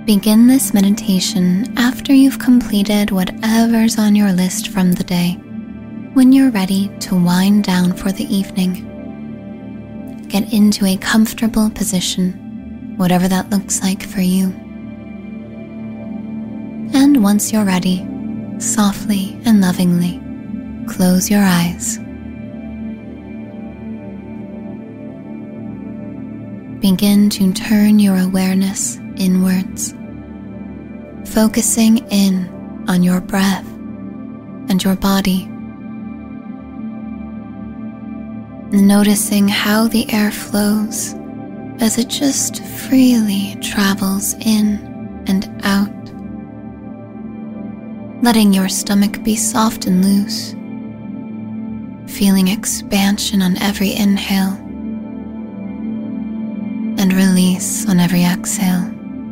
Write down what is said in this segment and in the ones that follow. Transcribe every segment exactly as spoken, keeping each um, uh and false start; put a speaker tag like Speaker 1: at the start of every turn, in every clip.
Speaker 1: Begin this meditation after you've completed whatever's on your list from the day, when you're ready to wind down for the evening. Get into a comfortable position, whatever that looks like for you. And once you're ready, softly and lovingly, close your eyes. Begin to turn your awareness inwards, focusing in on your breath and your body, noticing how the air flows as it just freely travels in and out, letting your stomach be soft and loose, feeling expansion on every inhale and release on every exhale.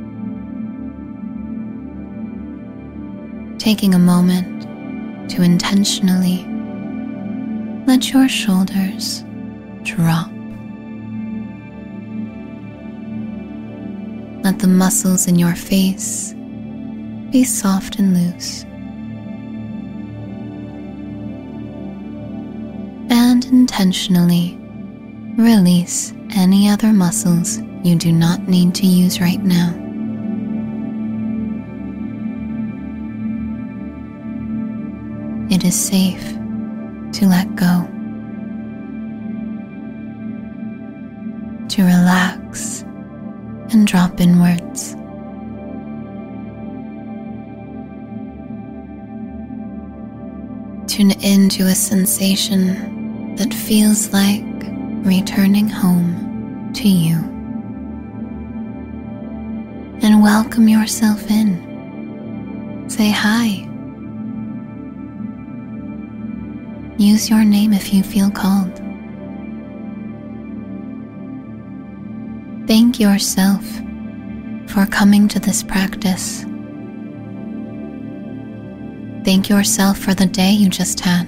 Speaker 1: Taking a moment to intentionally let your shoulders drop. Let the muscles in your face be soft and loose. And intentionally release any other muscles you do not need to use right now. It is safe to let go, to relax and drop inwards. Tune into a sensation that feels like returning home to you. And welcome yourself in. Say hi. Use your name if you feel called. Thank yourself for coming to this practice. Thank yourself for the day you just had.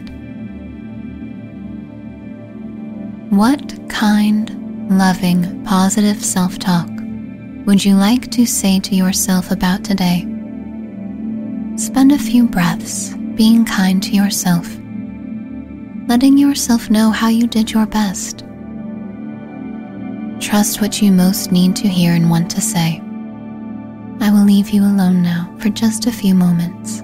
Speaker 1: What kind, loving, positive self-talk would you like to say to yourself about today? Spend a few breaths being kind to yourself, letting yourself know how you did your best. Trust what you most need to hear and want to say. I will leave you alone now for just a few moments.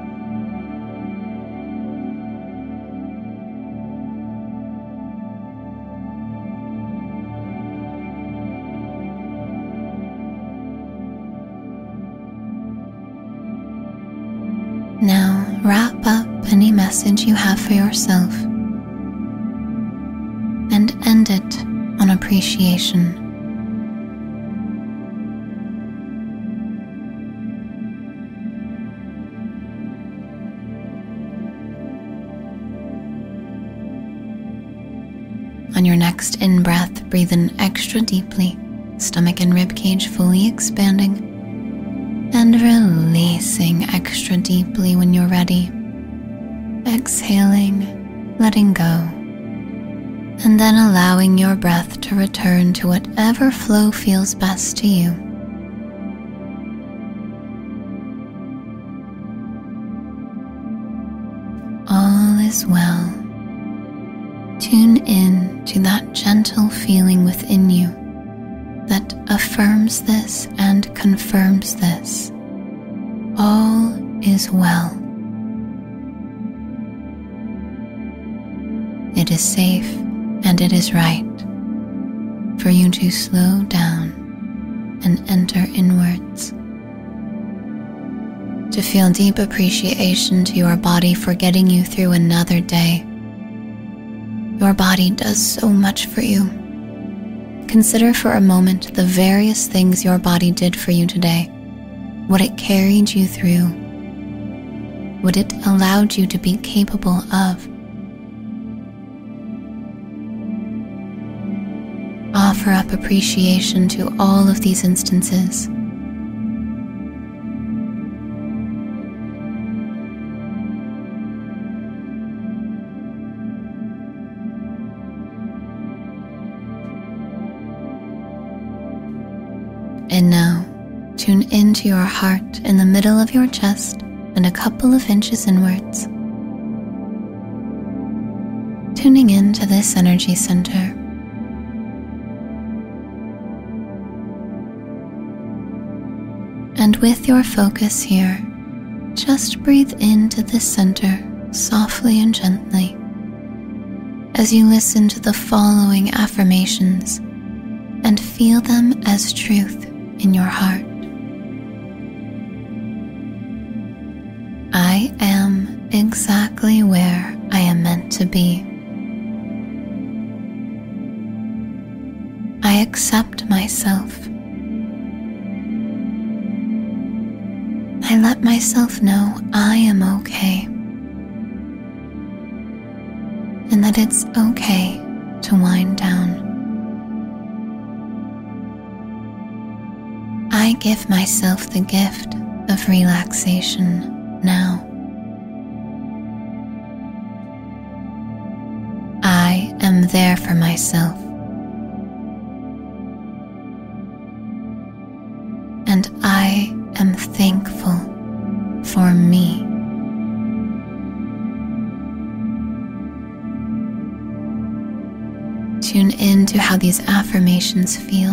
Speaker 1: Now wrap up any message you have for yourself and end it on appreciation. On your next in-breath, breathe in extra deeply, stomach and ribcage fully expanding, and releasing extra deeply when you're ready. Exhaling, letting go, and then allowing your breath to return to whatever flow feels best to you. All is well. Tune in to that gentle feeling within you that affirms this and confirms this. All is well. It is safe and it is right for you to slow down and enter inwards, to feel deep appreciation to your body for getting you through another day. Your body does so much for you. Consider for a moment the various things your body did for you today, what it carried you through, what it allowed you to be capable of. Offer up appreciation to all of these instances. And now, Tune into your heart in the middle of your chest and a couple of inches inwards. Tuning into this energy center. And with your focus here, just breathe into this center softly and gently as you listen to the following affirmations and feel them as truth in your heart. I am exactly where I am meant to be. I accept myself. I let myself know I am okay, and that it's okay to wind down. I give myself the gift of relaxation now. I am there for myself, and I am thankful for me. Tune into how these affirmations feel.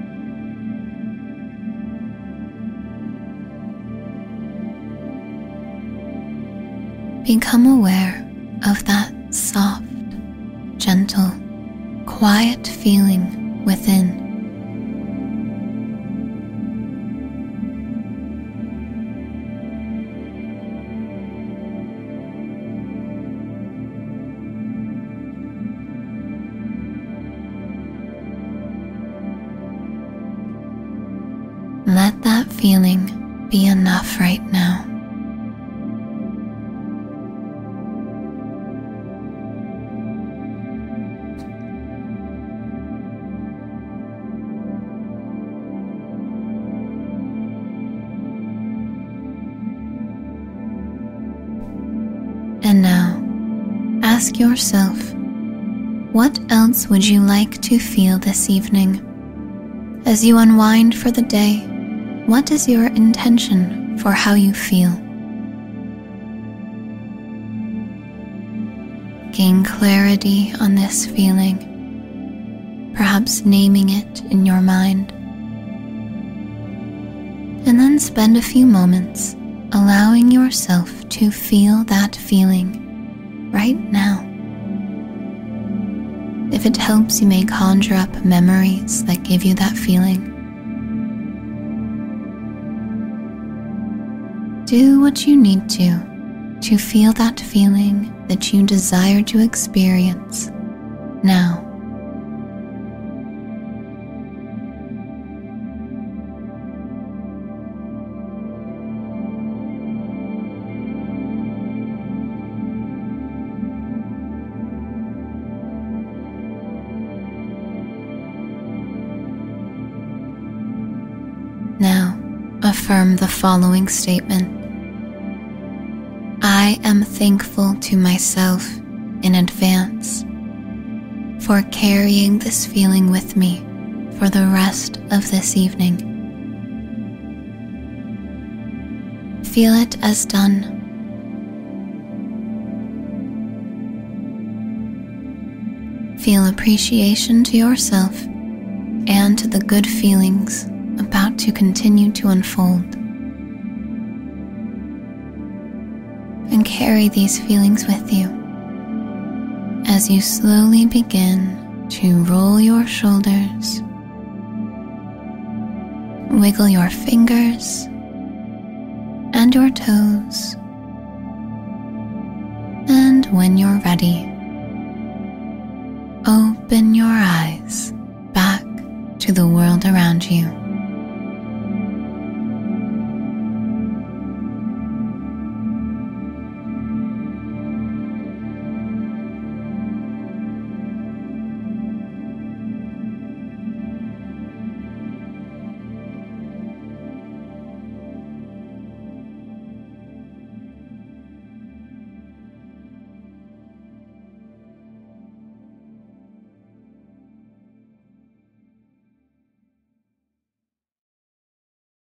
Speaker 1: Become aware of that soft, gentle, quiet feeling within. Let that feeling be enough right now. And now, ask yourself, what else would you like to feel this evening? As you unwind for the day, what is your intention for how you feel? Gain clarity on this feeling, perhaps naming it in your mind. And then spend a few moments allowing yourself to feel that feeling right now. If it helps, you may conjure up memories that give you that feeling. Do what you need to to feel that feeling that you desire to experience now. Now, affirm the following statement. I am thankful to myself in advance for carrying this feeling with me for the rest of this evening. Feel it as done. Feel appreciation to yourself and to the good feelings about to continue to unfold. And carry these feelings with you as you slowly begin to roll your shoulders, wiggle your fingers and your toes, and when you're ready, open your eyes back to the world around you.